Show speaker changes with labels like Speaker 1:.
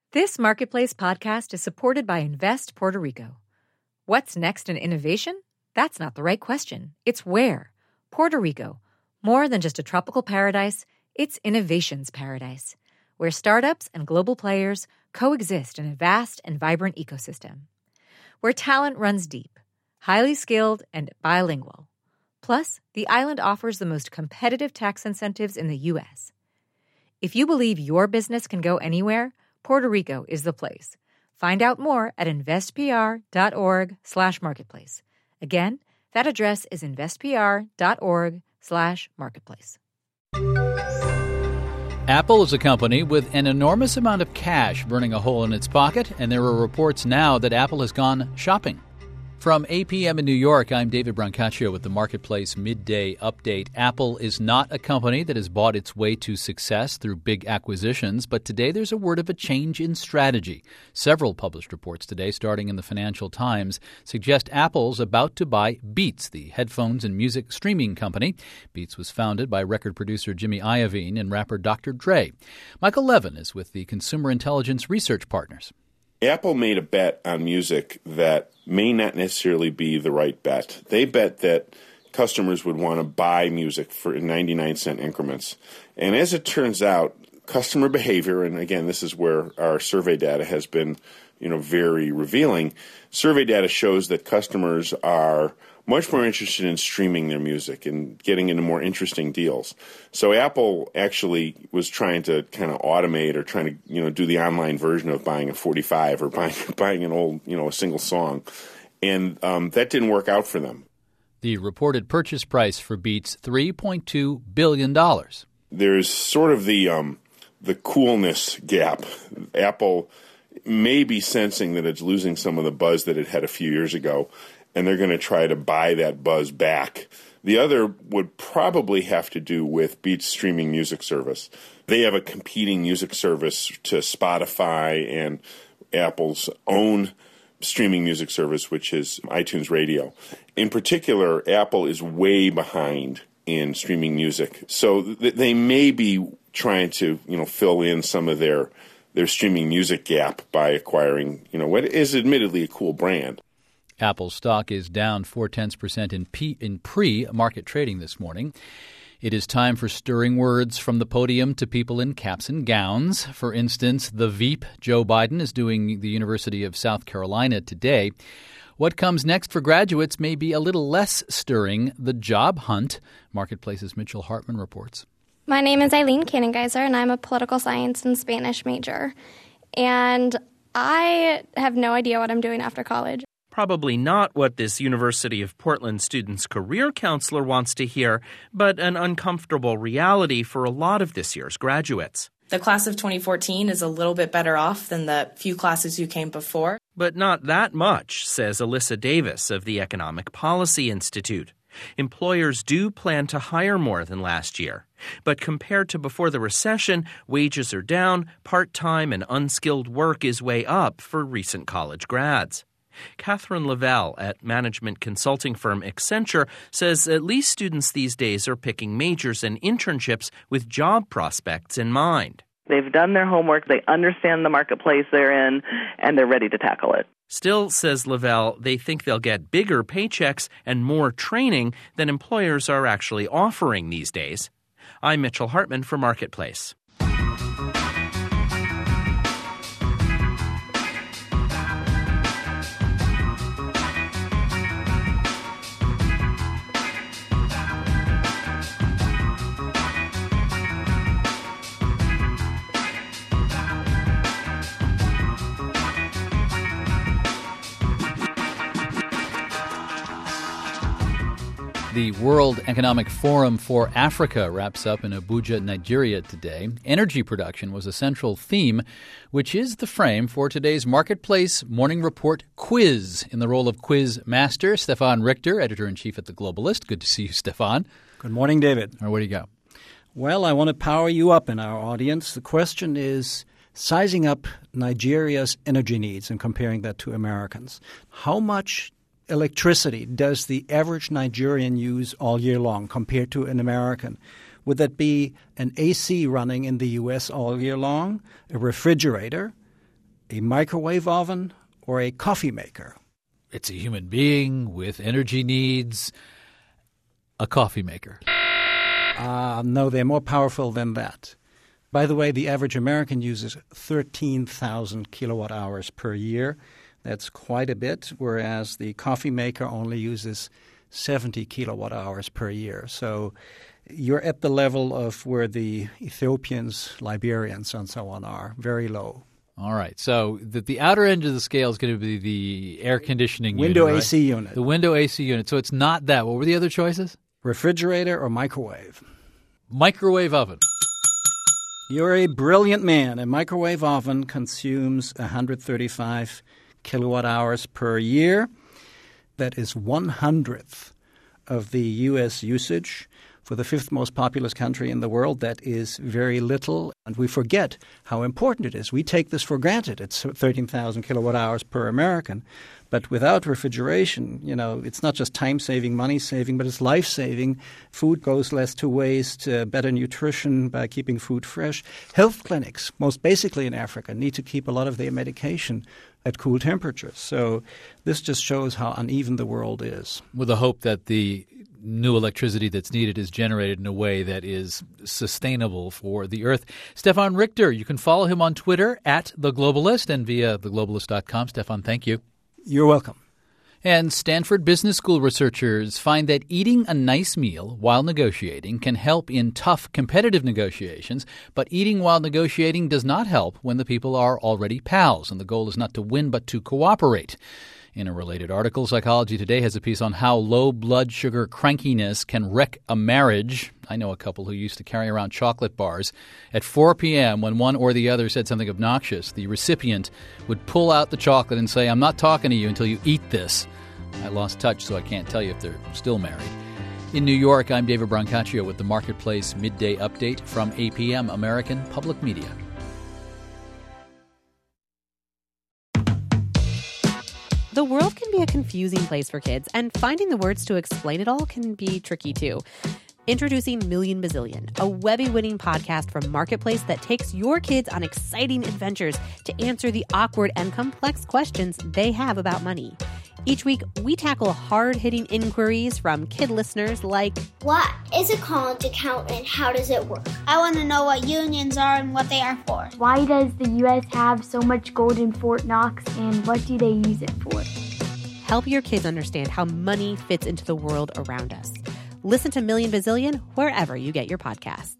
Speaker 1: This Marketplace podcast is supported by Invest Puerto Rico. What's next in innovation? That's not the right question. It's where. Puerto Rico. More than just a tropical paradise, it's innovation's paradise, where startups and global players coexist in a vast and vibrant ecosystem. Where talent runs deep, highly skilled, and bilingual. Plus, the island offers the most competitive tax incentives in the U.S. If you believe your business can go anywhere, Puerto Rico is the place. Find out more at investpr.org/marketplace. Again, that address is investpr.org/marketplace.
Speaker 2: Apple is a company with an enormous amount of cash burning a hole in its pocket, and there are reports now that Apple has gone shopping. From 8 p.m. in New York, I'm David Brancaccio with the Marketplace Midday Update. Apple is not a company that has bought its way to success through big acquisitions, but today there's a word of a change in strategy. Several published reports today, starting in the Financial Times, suggest Apple's about to buy Beats, the headphones and music streaming company. Beats was founded by record producer Jimmy Iovine and rapper Dr. Dre. Michael Levin is with the Consumer Intelligence Research Partners.
Speaker 3: Apple made a bet on music that may not necessarily be the right bet. They bet that customers would want to buy music for 99-cent increments. And as it turns out, customer behavior, and again, this is where our survey data has been, very revealing. Survey data shows that customers are much more interested in streaming their music and getting into more interesting deals. So Apple actually was trying to kind of automate or trying to, do the online version of buying a 45 or buying an old, a single song. And that didn't work out for them.
Speaker 2: The reported purchase price for Beats, $3.2 billion.
Speaker 3: There's sort of the coolness gap. Apple may be sensing that it's losing some of the buzz that it had a few years ago, and they're going to try to buy that buzz back. The other would probably have to do with Beats' streaming music service. They have a competing music service to Spotify and Apple's own streaming music service, which is iTunes Radio. In particular, Apple is way behind in streaming music. So they may be trying to, fill in some of their streaming music gap by acquiring, what is admittedly a cool brand.
Speaker 2: Apple stock is down 0.4% in pre-market trading this morning. It is time for stirring words from the podium to people in caps and gowns. For instance, the Veep, Joe Biden, is doing the University of South Carolina today. What comes next for graduates may be a little less stirring, the job hunt. Marketplace's Mitchell Hartman reports.
Speaker 4: My name is Eileen Cannengeiser, and I'm a political science and Spanish major. And I have no idea what I'm doing after college.
Speaker 5: Probably not what this University of Portland student's career counselor wants to hear, but an uncomfortable reality for a lot of this year's graduates.
Speaker 6: The class of 2014 is a little bit better off than the few classes who came before.
Speaker 5: But not that much, says Alyssa Davis of the Economic Policy Institute. Employers do plan to hire more than last year. But compared to before the recession, wages are down, part-time and unskilled work is way up for recent college grads. Catherine Lavelle at management consulting firm Accenture says at least students these days are picking majors and internships with job prospects in mind.
Speaker 7: They've done their homework, they understand the marketplace they're in, and they're ready to tackle it.
Speaker 5: Still, says Lavelle, they think they'll get bigger paychecks and more training than employers are actually offering these days. I'm Mitchell Hartman for Marketplace.
Speaker 2: The World Economic Forum for Africa wraps up in Abuja, Nigeria today. Energy production was a central theme, which is the frame for today's Marketplace Morning Report quiz. In the role of quiz master, Stefan Richter, editor-in-chief at The Globalist. Good to see you, Stefan.
Speaker 8: Good morning, David.
Speaker 2: All right, where do you go?
Speaker 8: Well, I want to power you up in our audience. The question is sizing up Nigeria's energy needs and comparing that to Americans. How much electricity does the average Nigerian use all year long compared to an American? Would that be an AC running in the U.S. all year long, a refrigerator, a microwave oven or a coffee maker?
Speaker 2: It's a human being with energy needs. A coffee maker.
Speaker 8: No, they're more powerful than that. By the way, the average American uses 13,000 kilowatt hours per year. That's quite a bit, whereas the coffee maker only uses 70 kilowatt hours per year. So you're at the level of where the Ethiopians, Liberians, and so on are, very low.
Speaker 2: All right. So the outer end of the scale is going to be the air conditioning
Speaker 8: window
Speaker 2: unit,
Speaker 8: AC unit.
Speaker 2: The window AC unit. So it's not that. What were the other choices?
Speaker 8: Refrigerator or microwave?
Speaker 2: Microwave oven.
Speaker 8: You're a brilliant man. A microwave oven consumes 135 kilowatt hours per year. That is 1/100th of the U.S. usage. For the fifth most populous country in the world, that is very little, and we forget how important it is. We take this for granted. It's 13,000 kilowatt hours per American. But without refrigeration, it's not just time-saving, money-saving, but it's life-saving. Food goes less to waste, better nutrition by keeping food fresh. Health clinics, most basically in Africa, need to keep a lot of their medication at cool temperatures. So this just shows how uneven the world is.
Speaker 2: With the hope that the new electricity that's needed is generated in a way that is sustainable for the Earth. Stefan Richter, you can follow him on Twitter @TheGlobalist and via theglobalist.com. Stefan, thank you.
Speaker 8: You're welcome.
Speaker 2: And Stanford Business School researchers find that eating a nice meal while negotiating can help in tough competitive negotiations, but eating while negotiating does not help when the people are already pals, and the goal is not to win but to cooperate. In a related article, Psychology Today has a piece on how low blood sugar crankiness can wreck a marriage. I know a couple who used to carry around chocolate bars. At 4 p.m., when one or the other said something obnoxious, the recipient would pull out the chocolate and say, "I'm not talking to you until you eat this." I lost touch, so I can't tell you if they're still married. In New York, I'm David Brancaccio with the Marketplace Midday Update from APM, American Public Media.
Speaker 9: The world can be a confusing place for kids, and finding the words to explain it all can be tricky too. Introducing Million Bazillion, a Webby-winning podcast from Marketplace that takes your kids on exciting adventures to answer the awkward and complex questions they have about money. Each week, we tackle hard-hitting inquiries from kid listeners like,
Speaker 10: what is a college account and how does it work? I want to know what unions are and what they are for.
Speaker 11: Why does the U.S. have so much gold in Fort Knox and what do they use it for?
Speaker 9: Help your kids understand how money fits into the world around us. Listen to Million Bazillion wherever you get your podcasts.